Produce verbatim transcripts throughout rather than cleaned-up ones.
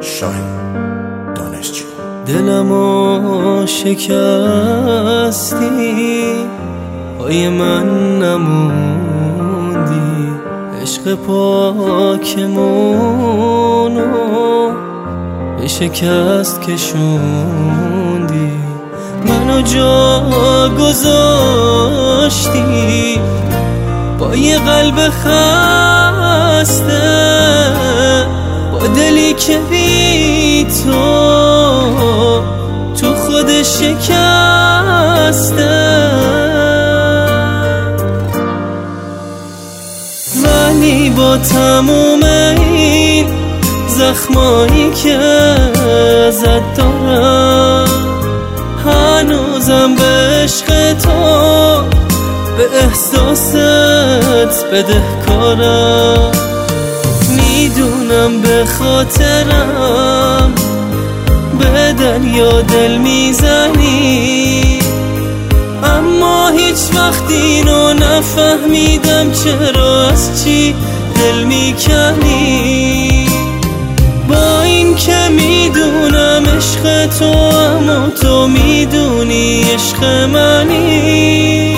شاهین دانشجو. دلمو شکستی، پای من نموندی، عشق پاکمونو به شکست کشوندی، منو جا گذاشتی با یه قلب خسته، با دلی که بی تو تو خود شکسته. ولی با تموم این زخمایی که ازت دارم، هنوزم به عشق تو به احساست بدهکارم. میدونم به خاطرم به دریا دل میزنی، اما هیچ وقت اینو نفهمیدم چرا از چی دل میکنی. با این که میدونم عشق تو، اما تو میدونی عشق منی.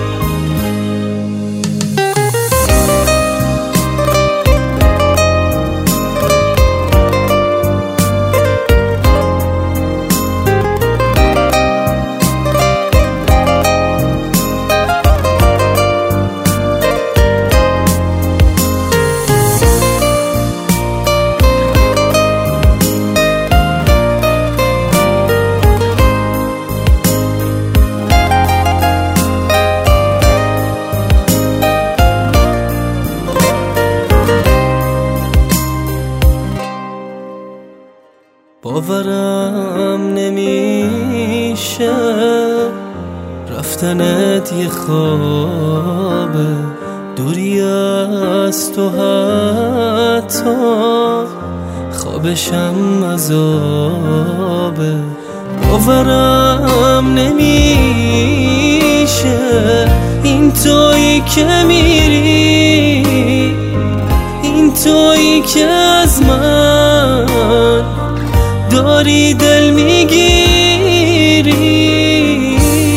باورم نمیشه رفتنت یه خوابه، دوری از تو حتی خوابشم عذابه. باورم نمیشه این تویی که میری، این تویی که از من داری دل میگیری.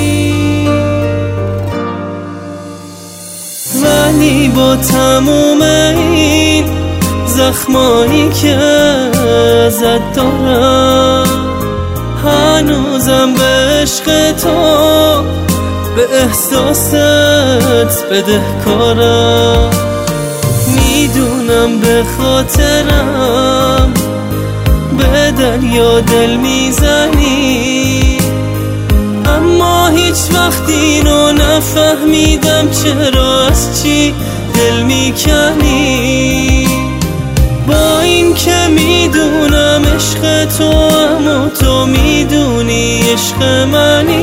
ولی با تموم این زخمایی که ازت دارم، هنوزم به عشق تو به احساست بدهکارم. میدونم به خاطرم به دریا دل میزنی، اما هیچ وقت اینو نفهمیدم چرا از چی دل میکنی. با این که میدونم عشق تو، اما تو میدونی عشق منی.